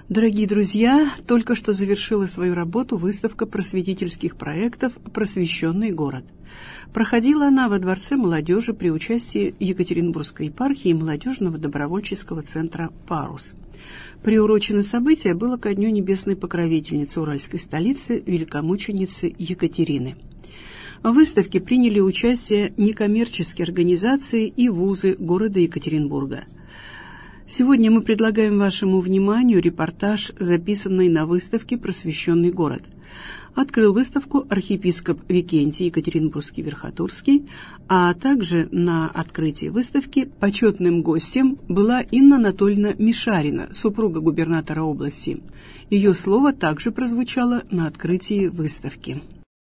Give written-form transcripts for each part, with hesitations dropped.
Дорогие друзья, только что завершила свою работу выставка просветительских проектов «Просвещенный город». Проходила она во Дворце молодежи при участии Екатеринбургской епархии и молодежного добровольческого центра «Парус». Приурочено событие было ко Дню небесной покровительницы Уральской столицы, великомученицы Екатерины. В выставке приняли участие некоммерческие организации и вузы города Екатеринбурга. Сегодня мы предлагаем вашему вниманию репортаж, записанный на выставке «Просвещенный город». Открыл выставку архиепископ Викентий Екатеринбургский Верхотурский, а также на открытии выставки почетным гостем была Инна Анатольевна Мишарина, супруга губернатора области. Ее слово также прозвучало на открытии выставки.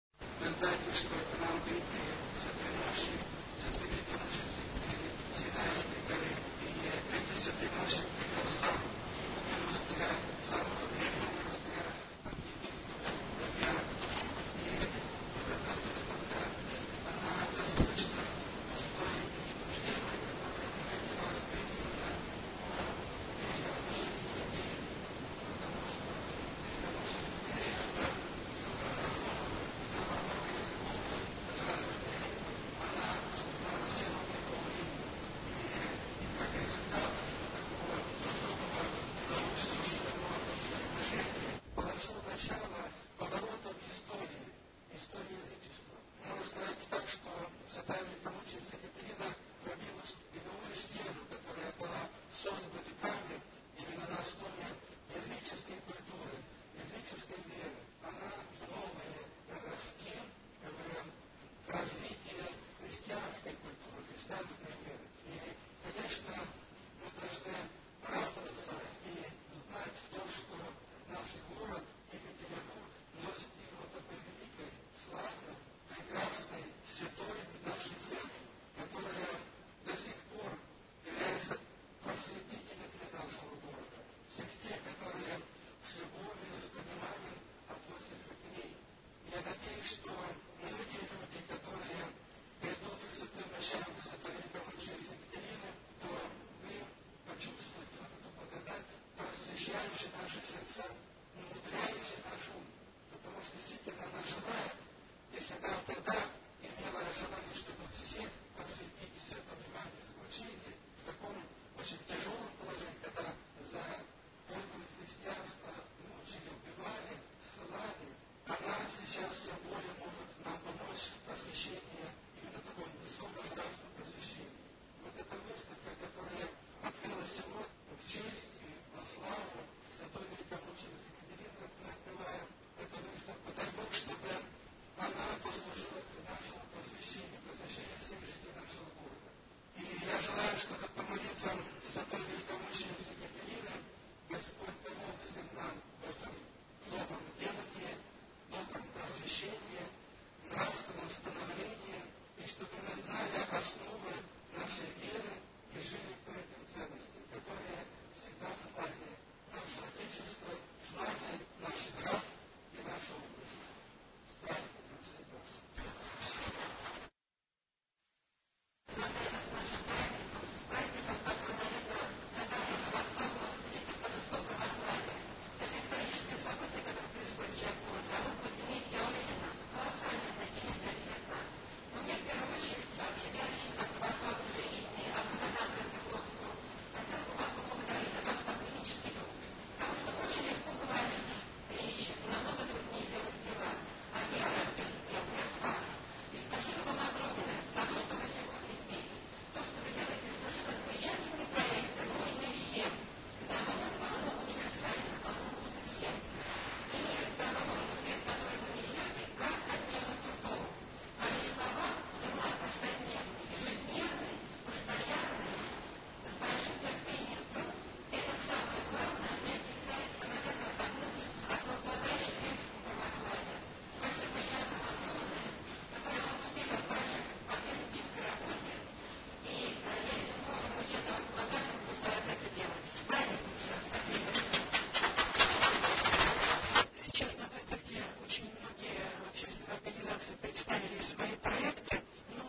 представили свои проекты.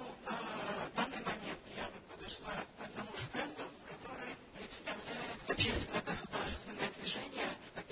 В данный момент я подошла к одному стенду, который представляет общественно-государственное движение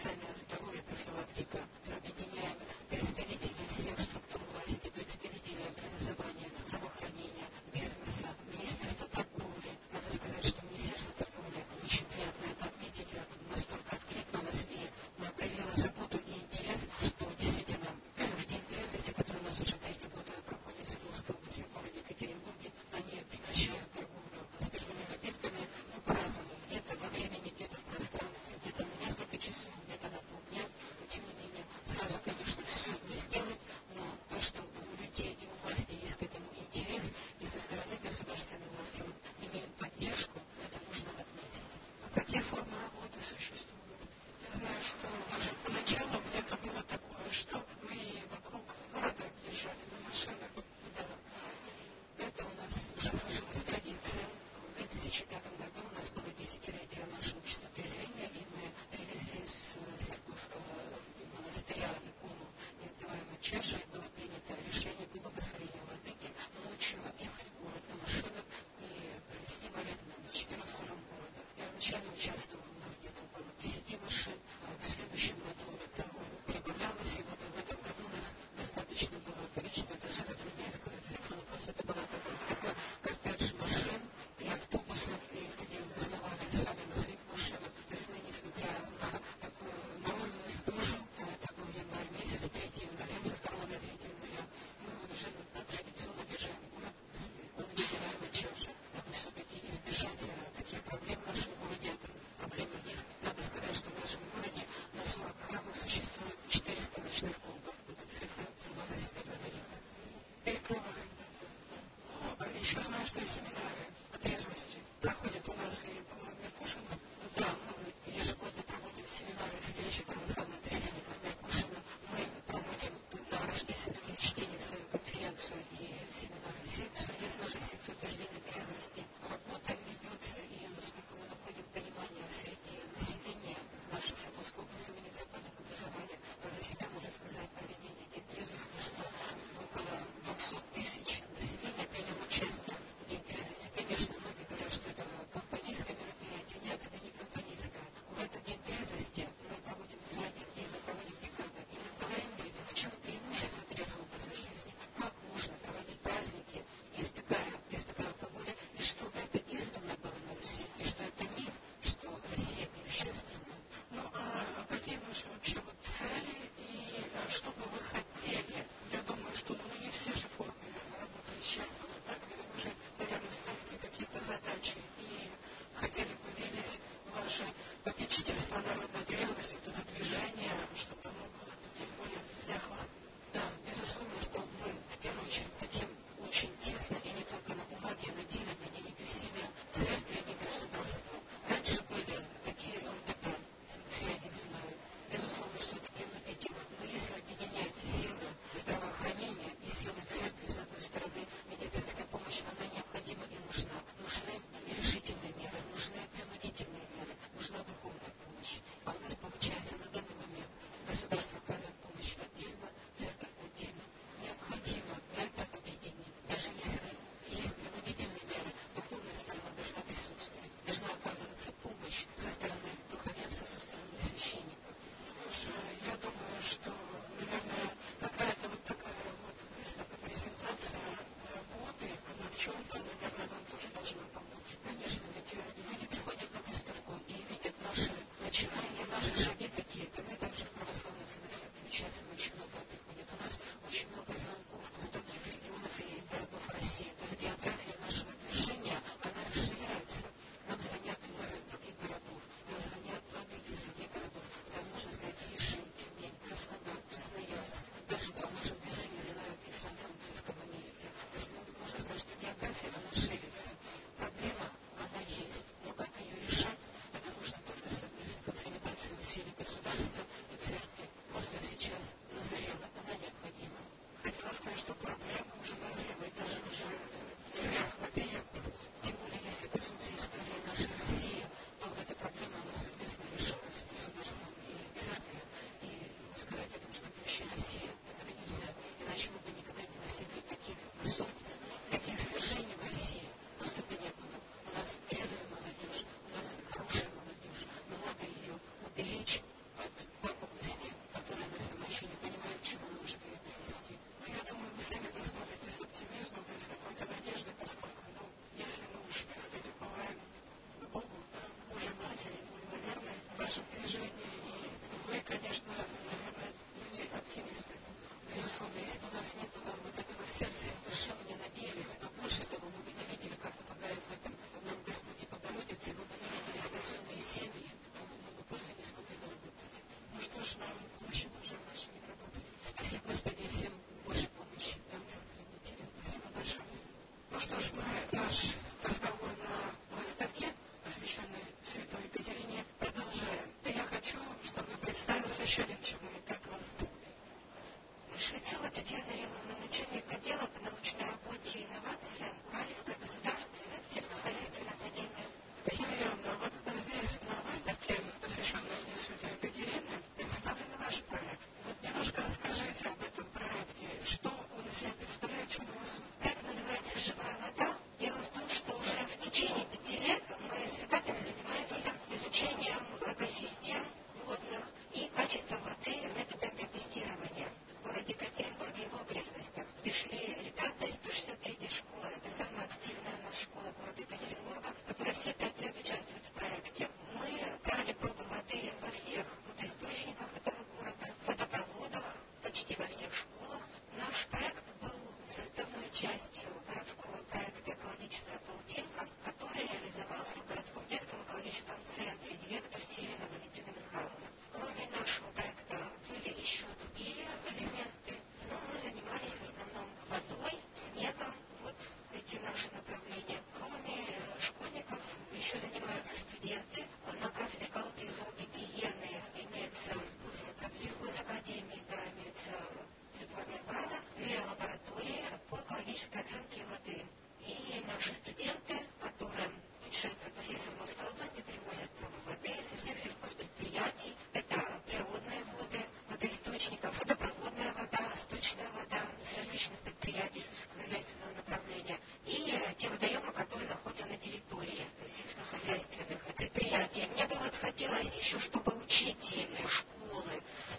социальное здоровье, профилактика. Объединяем представителей всех структур власти, представителей образования, здравоохранения, бизнеса, Министерства торговли. Надо сказать, что Министерство торговли, очень приятно это отметить, настолько откликнулось и проявило заботу и интерес, что действительно в День трезвости, который у нас уже 3-й год проходит в Свердловской области, в городе Екатеринбурге, они прекращают торговлю спиртными напитками по-разному, где-то во времени, где-то в пространстве, где-то на несколько часов, где-то на полдня, но тем не менее, сразу, конечно, все не сделать, но то, что у людей и у власти есть к этому интерес, и со стороны государственной власти мы имеем поддержку, это нужно отметить. А какие формы работы существуют? Я знаю, что даже поначалу где-то было такое, что мы вокруг города езжали на машинах. Да. Это у нас уже сложилась традиция. В 2005 году у нас было десятилетие нашего общества трезвения, и мы привезли с Свердловского монастыря икону неотбиваемой чаши, и было принято решение по благословению владыки ночью объехать город на машинах и провести молитву на 4 сторон города. Первоначально участвовало у нас где-то около 10 машин, а в следующем году это прибавлялось, и вот в этом году у нас достаточно было количество, даже затрудняюсь сказать цифру, но просто это была такой кортеж машин и автобусов, и люди узнавали сами на своих машинах. То есть мы, несмотря на такую морозную стужу, это был январь месяц, 3 января, со 2 на 3 января, мы вот уже традиционно бежали в город с иконой неотбиваемой чаши, дабы все-таки избежать таких проблем в нашем городе. Проблемы есть. Надо сказать, что в нашем городе на 40 храмов существует 400 ночных клубов. Эта цифра сама за себя говорит. Перекрываем. Еще знаю, что и семинары по трезвости проходят у нас и, по-моему, Меркушина. Да, мы ежегодно проводим семинары и встречи православных трезвенников Меркушина. Мы проводим на рождественских чтениях свою конференцию и семинары и секцию. Есть наша секция утверждения трезвости. Работа ведется, и насколько мы находим понимание среди населения нашей Свердловской области муниципальных образований, за себя можно сказать проведение День трезвости, что около 200 тысяч населения приняло участие в День трезвости. Конечно, многие говорят, что это компанейское мероприятие. Нет, это не компанейское. В этот День трезвости мы проводим не за один день, мы проводим декады. И мы говорим людям, в чем преимущество трезвого образа жизни, как можно проводить праздники, избегая алкоголя, и что это издавна было на Руси, и что это миф, что Россия пьющая страна. Ну, а какие ваши вообще вот цели и что бы вы хотели? Я думаю, что не все же формы работы исчерпаны, так? Ведь вы же, наверное, ставите какие-то задачи и хотели бы видеть ваше попечительство народной трезвости, это движение, чтобы оно было таким более всеохватным. Да, безусловно, что мы в первую очередь хотим очень тесно и не только на бумаге, а на деле объединить усилия церкви и государства. Раньше были такие ЛДП, все о них знают. Безусловно, что это принудительно. Но если объединять силы здравоохранения и силы церкви, с одной стороны, медицинская помощь, она необходима и нужна. Нужны решительные меры, нужны принудительные меры, нужна духовная помощь. А у нас получается на данный момент государство оказывает помощь отдельно, церковь отдельно. Необходимо это объединить. Даже если есть принудительные меры, духовная сторона должна присутствовать. Должна оказываться помощь со стороны духовенства, со стороны священников. Что ж, я думаю, что, наверное, какая-то вот такая вот выставка, презентация работы, она в чем-то, наверное, вам тоже должна помочь. Конечно, ведь люди приходят на выставку и видят наши начинания, наши шаги какие-то. Мы также в православных выставках участвуем, очень много приходит. У нас очень много звонков с других регионов и городов России. То есть география нашего движения, она расширяется. Нам звонят мэры других городов, нам звонят владыки из других городов. Там, можно сказать, Ишим, Тюмень, Краснодар, Красноярск. Даже о нашем движении знают и в Сан-Франциско, в Америке. То есть, можно сказать, что география, она ширится. Проблема, она есть. Но как ее решать, это нужно только совместно. Консолидация усилий государства и церкви просто сейчас назрела, она необходима. Хотела сказать, что проблема уже назрела и даже уже сверхвопиет. Тем более, если коснуться истории нашей России, то эта проблема, она совместно решалась государством и церковью. И сказать о том, что пьющая Россия, этого нельзя. Иначе мы бы никогда не достигли таких высот, таких свершений в России. Просто бы не было. У нас трезвая молодежь, у нас хорошая молодежь, но надо ее уберечь от конечно, наверное, люди оптимисты. Безусловно, если бы у нас не было вот этого в сердце и в душе, мы не надеялись, а больше того, мы бы не видели, как помогает в этом нам Господь и Богородица, мы бы не видели спасенные семьи, мы бы просто не смогли работать. Ну что ж, нам помощи Божьей в нашей работе. Спасибо, Господи, всем Божьей помощи. Спасибо большое. Ну что ж, мы наш разговор на выставке, посвященной Святой Екатерине, продолжаем. Я хочу, чтобы представился еще один человек, как вас зовут. Швецова Татьяна Львовна, начальник отдела по научной работе и инновациям Уральской государственной сельскохозяйственной академии. Татьяна Львовна, вот здесь на выставке, посвященной Дню Святой Екатерины, представлен ваш проект. Вот немножко расскажите об этом проекте. Что он из себя представляет, чем его суть? Проект называется «Живая вода». Дело в том, что уже в течение 5 лет мы с ребятами занимаемся изучением экосистем водных и качества воды методами тестирования. В городе Екатеринбурге и его окрестностях пришли ребята из 163-й школы. Это самая активная у нас школа города Екатеринбурга, которая все 5 лет участвует в проекте. Мы брали пробы воды во всех водоисточниках этого города, в водопроводах, почти во всех школах. Наш проект был составной частью городского проекта «Экологическая паутинка», который реализовался в городском детском экологическом центре, директор Селина Валентина Михайловна. Кроме нашего проекта были еще другие элементы, но мы занимались в основном водой, снегом, вот эти наши направления. Кроме школьников еще занимаются студенты. На кафедре экологии и зоогигиены имеется в академии, да, имеется приборная база, 2 лаборатории по экологической оценке воды. И наши студенты, которые путешествуют по всей Свердловской области, привозят пробы воды со всех сельхозпредприятий. Это природные воды, водоисточников, водопроводная вода, сточная вода с различных предприятий сельскохозяйственного направления. И те водоемы, которые находятся на территории сельскохозяйственных предприятий. Мне бы вот хотелось еще, чтобы учители школы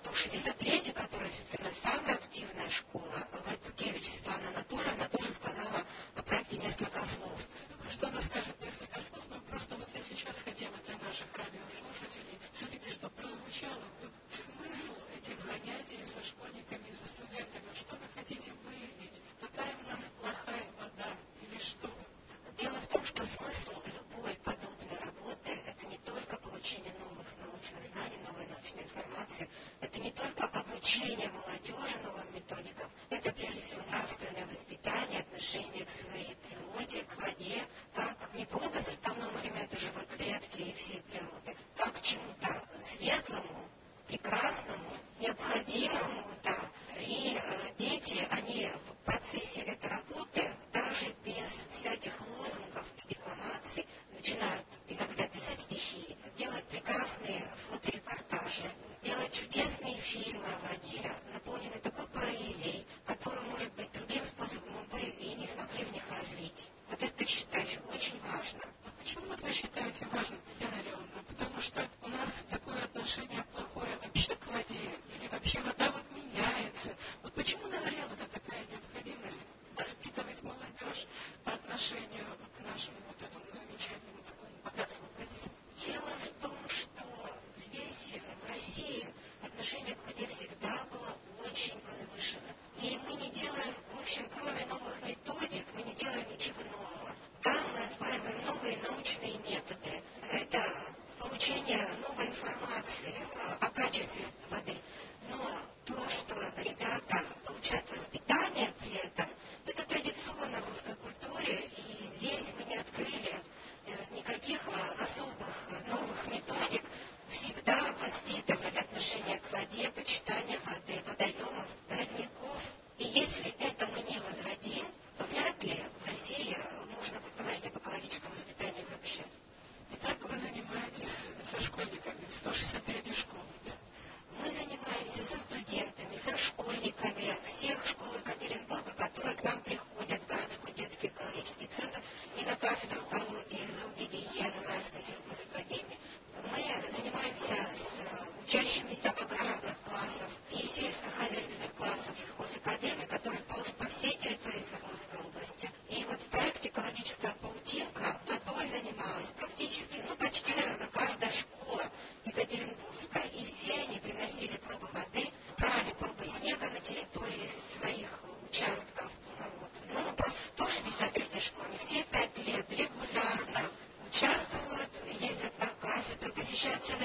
163, которая действительно самая активная школа, Вайтукевич Светлана Анатольевна, тоже сказала о проекте несколько слов. Что она скажет несколько слов, но просто вот я сейчас хотела для наших радиослушателей все-таки, чтобы прозвучало вот смысл этих занятий со школьниками, со студентами. Что вы хотите выявить? Какая у нас плохая вода или что? Дело в том, что смысл любой подобной работы – это не только получение новых научных знаний, новой научной информации, это не только обучение молодежи новым методикам, это прежде всего нравственное воспитание, отношение к своей природе, к воде, как не просто составному элементу живой клетки и всей природы, как к чему-то светлому, прекрасному, необходимому, да. И дети, они в процессе этой работы, даже без всяких лозунгов и декламаций, начинают иногда писать стихи, делать прекрасные фоторепортажи, делать чудесные фильмы о воде, наполненные такой поэзией, которую, может быть, другим способом мы бы и не смогли в них развить. Вот это, считаю, очень важно. А почему вот вы считаете важным, Татьяна Львовна? Потому что у нас такое отношение плохое вообще к воде, или вообще вода вот меняется. Вот почему назрела вот такая необходимость воспитывать молодежь по отношению к нашему вот этому замечательному такому богатству воде? Дело в том, что здесь, в России, отношение к воде всегда было очень возвышенным. И мы не делаем, в общем, кроме новых методик, мы не делаем ничего нового. Да, мы осваиваем новые научные методы. Это получение новой информации о качестве воды. Но то, что ребята получают воспитание при этом, это традиционно в русской культуре, и здесь мы не открыли никаких особых новых методик. Всегда воспитывали отношение к воде, почитание воды, водоемов, родников. И если это мы не возродим, то вряд ли в России можно будет говорить об экологическом воспитании вообще. Итак, вы занимаетесь со школьниками в 163-й школе, да? Мы занимаемся со студентами, со школьниками всех школ Екатеринбурга, которые к нам приходят в городской детский экологический центр и на кафедру экологии и зоогигиены Уральской сельхозакадемии. Мы занимаемся с учащимися аграрных классов и сельскохозяйственных классов сельхозакадемии, которые расположены по всей территории Свердловской области. И вот в проекте «Экологическая паутинка» водой занималась практически, почти, наверное, каждая школа екатеринбургская. И все они приносили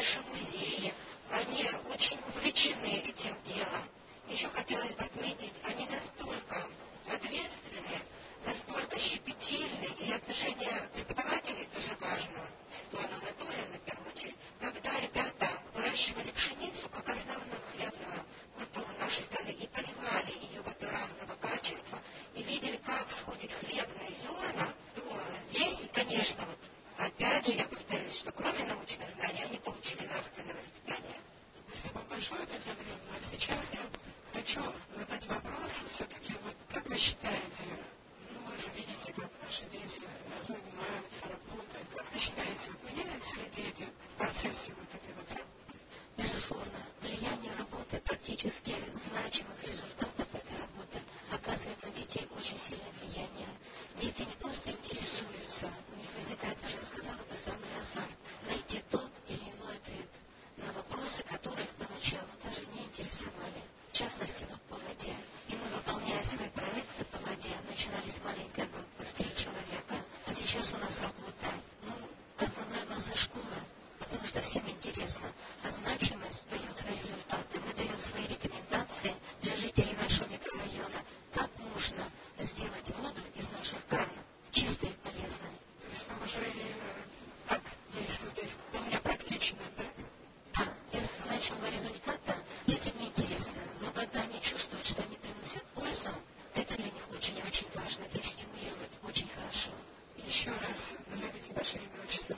наши музеи, они очень увлечены этим делом. Еще хотелось бы отметить, они настолько ответственны, настолько щепетильны, и отношение преподавателей тоже важно. Светлана Анатольевна, в первую очередь, когда ребята выращивали пшеницу как основную хлебную культуру нашей страны и поливали ее водой разного качества, и видели, как всходит хлебные зерна, то здесь, конечно, вот, опять же, я повторюсь, что кроме научных знаний они получили нравственное воспитание. Спасибо большое, Татьяна Андреевна. А сейчас я хочу задать вопрос, все-таки, вот как вы считаете, вы же видите, как наши дети занимаются, работают, как вы считаете, вот меняются ли дети в процессе вот этой вот работы? Безусловно, влияние работы, практически значимых результатов этой работы оказывает на детей очень сильное влияние. Дети не просто интересуются, у них возникает, даже я сказала, постоянный азарт, найти тот или иной ответ на вопросы, которые их поначалу даже не интересовали. В частности, вот по воде. И мы, выполняя свои проекты по воде, начинали с маленькой группы в 3 человека, а сейчас у нас работает, основная масса школы, потому что всем интересно, а значимость дает свои результаты. Мы даем свои рекомендации для жителей нашего микрорайона, как можно сделать воду из наших кранов чистой и полезной. То есть вы уже так действуете вполне практично, да? Да, без значимого результата детям не интересно, но когда они чувствуют, что они приносят пользу, это для них очень и очень важно, это их стимулирует очень хорошо. Еще раз назовите ваше имя, отчество.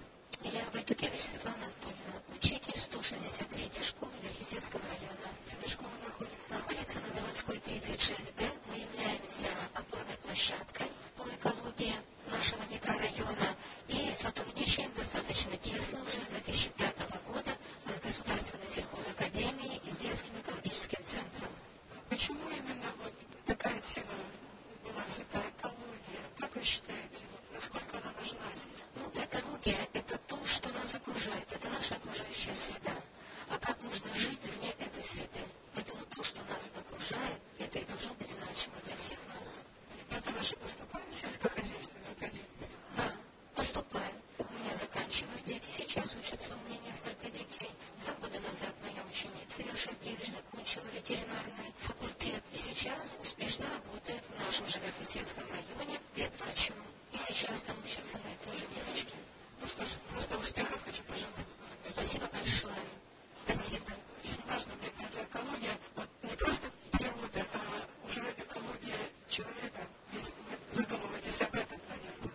Я Вайдукевич Светлана Анатольевна, учитель 163-й школы Верхесецкого района. Эта школа Находится на Заводской 36Б. Мы являемся опорной площадкой по экологии нашего микрорайона и сотрудничаем достаточно тесно уже с 2005 года с Государственной сельхозакадемией и с детским экологическим центром. Почему именно вот такая тема была взята, экология? Как вы считаете, насколько она важна здесь? Экология – это то, что нас окружает, это наша окружающая среда. А как можно жить вне этой среды? Поэтому то, что нас окружает, это и должно быть значимо для всех нас. Ребята ваши поступают в сельскохозяйственную академию? Да, поступают. У меня заканчивают дети, сейчас учатся, у меня несколько детей. 2 года назад моя ученица Ира Шаркевич закончила ветеринарный факультет и сейчас успешно работает в нашем же Верхесецком районе ветврачом. И сейчас там учатся мои тоже девочки. Ну что ж, просто успехов хочу пожелать. Спасибо большое. Спасибо. Очень важно, мне кажется, экология, вот не просто природа, а уже экология человека, если вы задумываетесь об этом, наверное.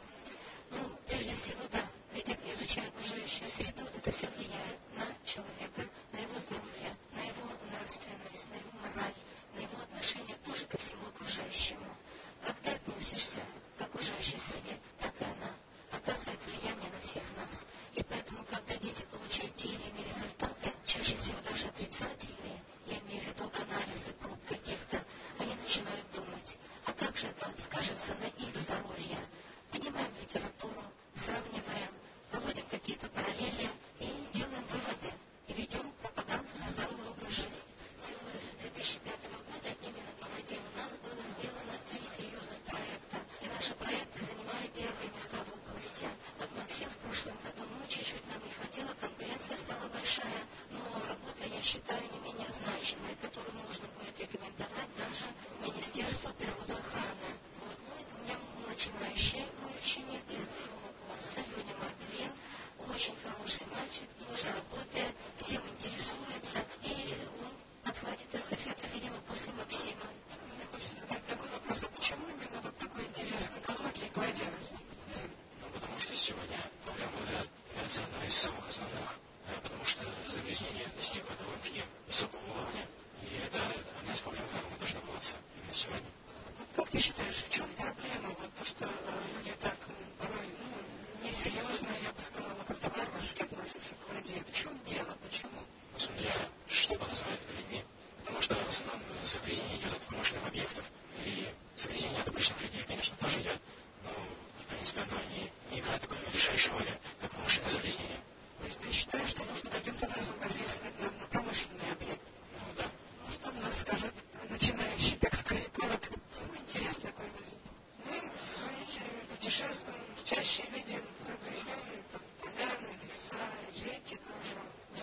Прежде всего, да. Ведь изучая окружающую среду, это все влияет на человека, на его здоровье, на его нравственность, на его мораль, на его отношение тоже ко всему окружающему. Как ты относишься к окружающей среде, так и она оказывает влияние на всех нас. И поэтому, когда дети получают те или иные результаты, чаще всего даже отрицательные, я имею в виду анализы проб каких-то, они начинают думать, а как же это скажется на их здоровье? Понимаем литературу, сравниваем, проводим какие-то параллели и делаем выводы. И ведем пропаганду за здоровый образ жизни. Всего с 2005 года именно по воде у нас было сделано 3 серьезных проекта. И наши проекты занимали первые места в области. Вот Максим в прошлом году, чуть-чуть нам не хватило, конкуренция стала большая. Но работа, я считаю, не менее значимая, которую можно будет рекомендовать даже Министерству природоохраны. Это у меня начинающий мой ученик из 8 класса, Леня Мартвин. Очень хороший мальчик, тоже работает, всем интересуется. И он подхватит эстафету, видимо, после Максима. Мне хочется задать такой вопрос, а почему именно вот такой интерес к экологии, к воде возник? Потому что сегодня проблема является одной из самых основных, потому что загрязнение достигло довольно-таки высокого уровня. И это одна из проблем, которой мы должны бороться именно сегодня. Как ты считаешь, в чем проблема? Вот то, что люди так порой, несерьезно, я бы сказала, как-то варварски относятся к воде. В чем дело? Почему? Смотря, что подразумевает это людьми. Потому что в основном загрязнение идет от промышленных объектов. И загрязнение от обычных людей, конечно, тоже идет. Но, в принципе, оно не играет такой решающей роли, как промышленное загрязнение. То есть ты считаешь, что нужно каким-то образом воздействовать на промышленный объект? Да. Что у нас скажет начинающий, так сказать, эколог? Интерес такой возник. Мы с родителями путешествуем, чаще видим загрязненные поляны, леса, реки тоже.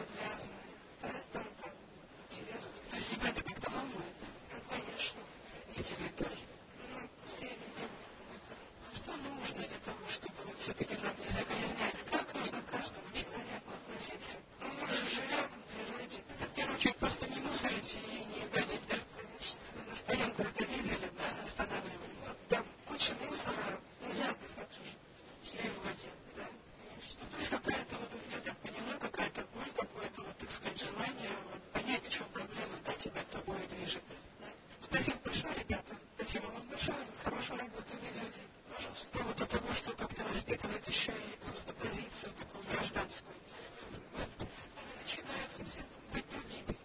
чуть просто не мусорить и не гадить, да? Конечно. На стоянках-то видели, да, останавливали. Вот там куча мусора, нельзя отдыхать уже. И в воде. Да, конечно. То есть какая-то вот, я так поняла, какая-то боль, какое-то вот, так сказать, желание вот, понять, в чем проблема, да, тебя тобой движет. Да. Спасибо большое, ребята. Спасибо вам большое. Хорошую работу ведете. Пожалуйста. По поводу того, что как-то воспитывает еще и просто позицию такую гражданскую. Вот. Они начинают совсем быть другими.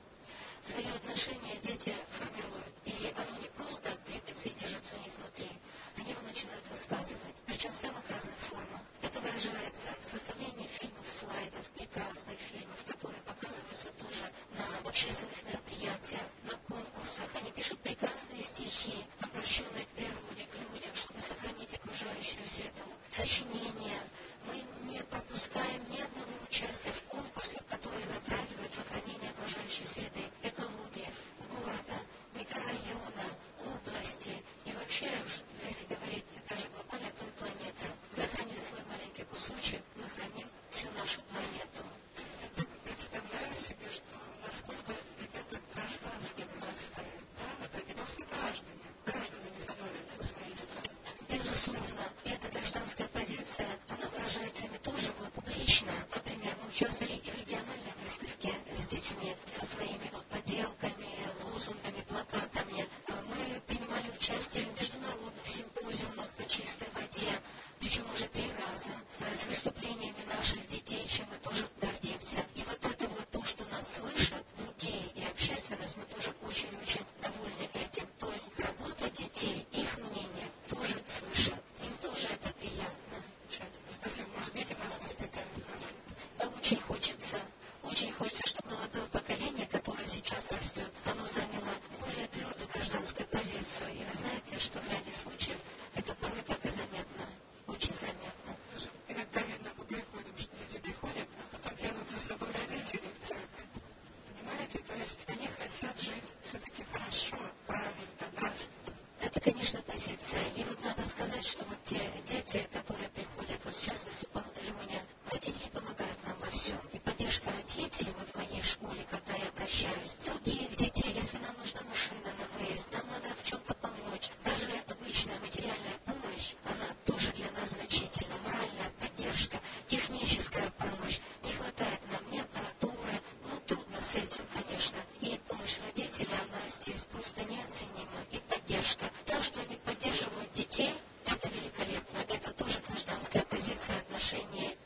Свое отношение дети формируют, и оно не просто крепится и держится у них внутри. Они его начинают высказывать, причем в самых разных формах. Это выражается в составлении фильмов, слайдов, прекрасных фильмов, которые показываются тоже на общественных мероприятиях, на конкурсах. Они пишут прекрасные стихи, обращенные к природе, к людям, чтобы сохранить окружающую среду. Сочинения. Мы не пропускаем ни одного участия в конкурсах, которые затрагивают сохранение окружающей среды, экологии, города, микрорайона, области и вообще, если говорить даже глобально, то и планеты. Сохранив свой маленький кусочек, мы храним всю нашу планету. Я представляю себе, что насколько ребята гражданским возрастают, да? Вот они просто гражданами становятся своей страны. Безусловно, эта гражданская позиция, она выражается ими тоже вот публично. Например, мы участвовали и в региональной выставке с детьми, со своими вот поделками, лозунгами, плакатами. Мы принимали участие в международных симпозиумах по чистой воде, причем уже 3 раза, с выступлениями наших детей, чем мы тоже гордимся. И вот это вот то, что нас слышат другие и общественность, мы тоже очень-очень довольны этим. То есть работа детей, их мнение тоже слышат. Им тоже это приятно. Спасибо. Может, дети нас воспитают взрослых? Да, очень хочется, чтобы молодое поколение, которое сейчас растет, оно заняло более твердую гражданскую позицию. И вы знаете, что в ряде случаев это порой так и заметно, очень заметно. Иногда видно по приходам, что дети приходят, а потом тянут за собой родителей в церковь. Понимаете? То есть они хотят жить все-таки хорошо, правильно, нравственно. Это, конечно, позиция. И вот надо сказать, что вот те дети, которые приходят, вот сейчас выступал Леня, родители помогают нам во всем. И поддержка родителей вот в моей школе, когда я обращаюсь, других детей, если нам нужна машина на выезд, нам надо в чем-то помочь. Даже обычная материальная помощь, она тоже для нас значительна. Моральная поддержка, техническая помощь. Не хватает нам ни аппаратуры, трудно с этим, конечно. И помощь родителей, она здесь просто неоценима. И поддержка. То, что они поддерживают детей, это великолепно. Это тоже гражданская позиция отношений